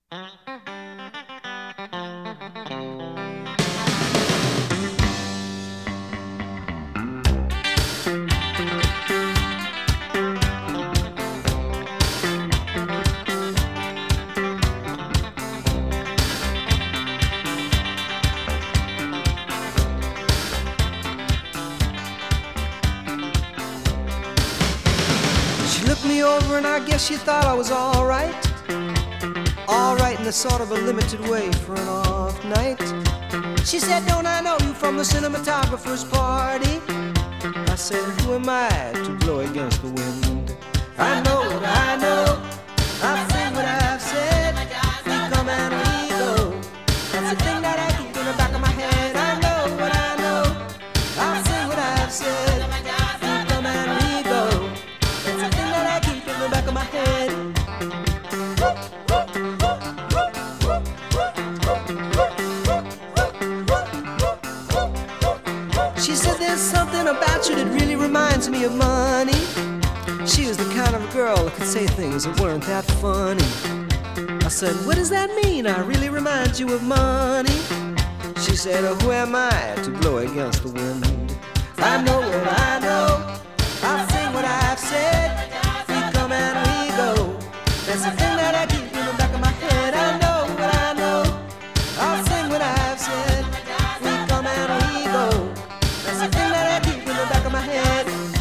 She looked me over and I guess she thought I was alright. Alright in a sort of a limited way for an off night. She said, don't I know you from the cinematographer's party? I said, who am I to blow against the wind? I know what I know, I've said what I've said. We come and we go, that's the thing that I keep in the back of my head. I know what I know, I've said what I've said. We come and we go, that's the thing that I keep in the back of my head. She said, there's something about you that really reminds me of money. She was the kind of girl that could say things that weren't that funny. I said, what does that mean? I really remind you of money. She said, oh, who am I to blow against the wind? I know what I know, I've said what I've said. We come and we go, that's the thing that I keep in the back of my head. I know what I know, I've said what I've said. We come and we go, that's the thing that I keep in the back of my head.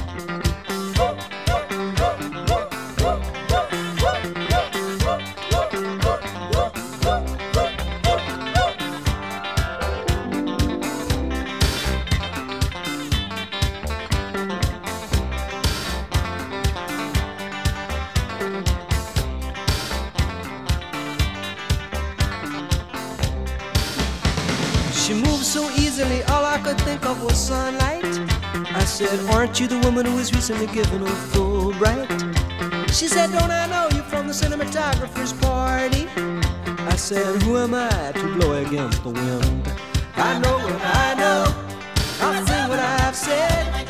She moved so easily, all I could think of was sunlight. I said, aren't you the woman who was recently given a Fulbright? She said, don't I know you from the cinematographer's party? I said, who am I to blow against the wind? I know what I know, I've said what I've said.